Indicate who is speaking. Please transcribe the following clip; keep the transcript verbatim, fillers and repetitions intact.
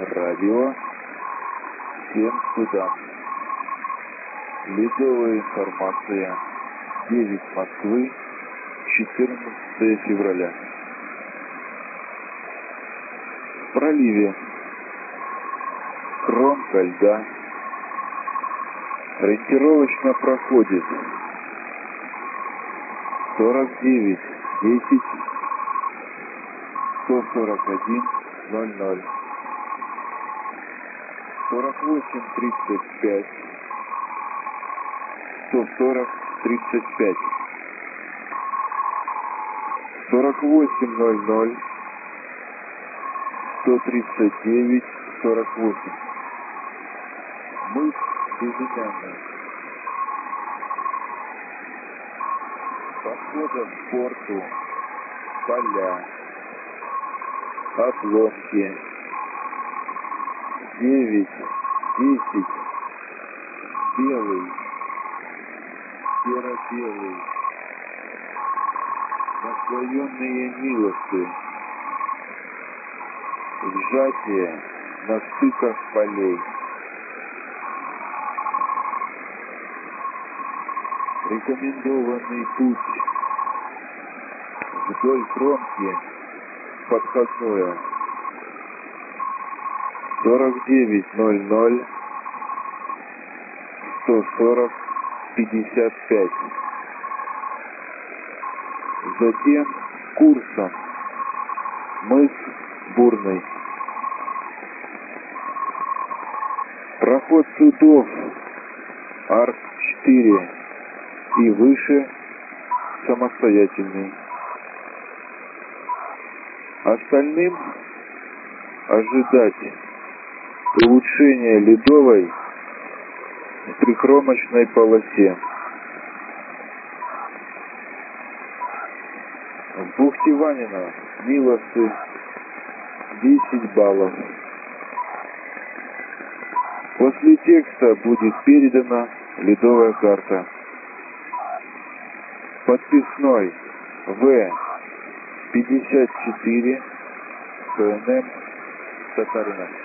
Speaker 1: Радио. Всем сюда. Ледовая информация. девять Москвы. четырнадцатое февраля. В проливе. Кромка льда. Ориентировочно проходит сорок девять десять сто сорок один ноль ноль, сорок восемь тридцать пять сто сорок тридцать пять, сорок восемь ноль ноль сто тридцать девять сорок восемь. Мыс Безымянный. Подхода к порту. Поля. Обломки. девять десять. Белый. Серо-белый. Наслоенные милосы. Сжатие на стыках полей. Рекомендованный путь вдоль кромки подходное сорок девять ноль ноль сто сорок пятьдесят пять. Затем курсом мыс Бурный. Проход судов Арк четыре и выше самостоятельный. Остальным ожидать улучшения ледовой в трикромочной полосе. В бухте Ванина милосы десять баллов. После текста будет передана ледовая карта. Подписной В пятьдесят четыре ПНМ Татарина.